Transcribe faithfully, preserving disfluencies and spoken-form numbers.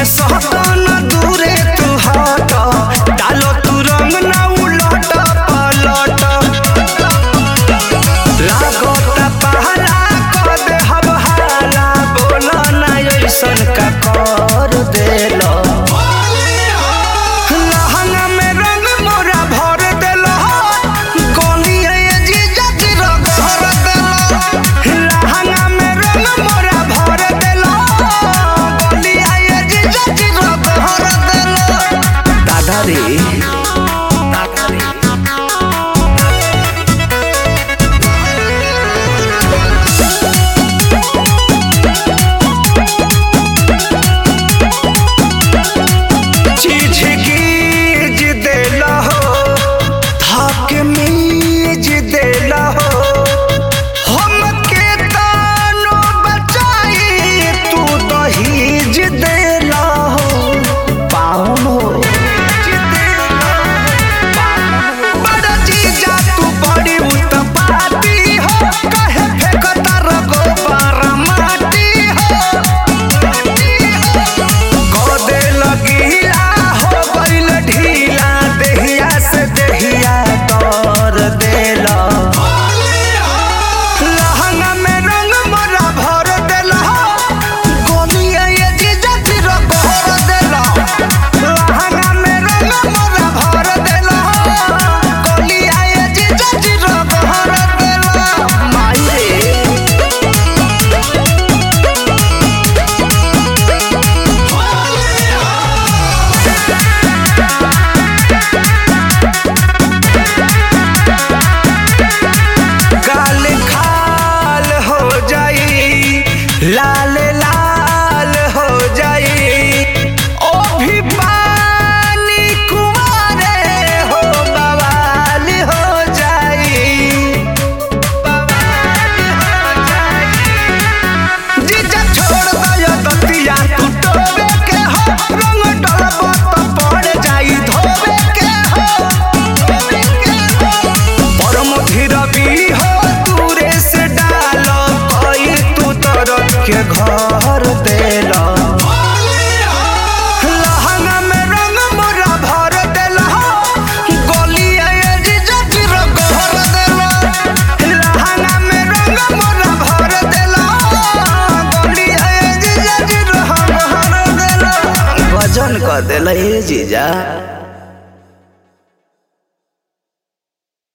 सहतन दूरे तू हट डालो तू रंग ना उलट पलट लागता पहला कर दे हब हाला बोला ना ऐसन का कर देलो लहंगा में रंग मोरा भर देलो गोलिया जीजा जी रगड़ देलो लहंगा में रंग मोरा भर देलो गोलिया जीजा जी रगड़ देलो दादा रे दादा रे लाल लाल हो जाई ओ भी पानी कुमारे हो बवाल हो जाई बवाल हो जाई जीजा छोड़ दयो दतिया तू टोबे के हो रंग डलबो तो पड़ जाई धोबे के हो धोबे के हो परम धीरबी हो दूरे से डालो कोई तू तरफ के घर देला लहंगा में रंग मोरा भर देला गोलिया जीजा जी रगड़ देला लहंगा में रंग मोरा भर देला गोलिया जीजा जी रगड़ देला वजन कर देला ए जीजा।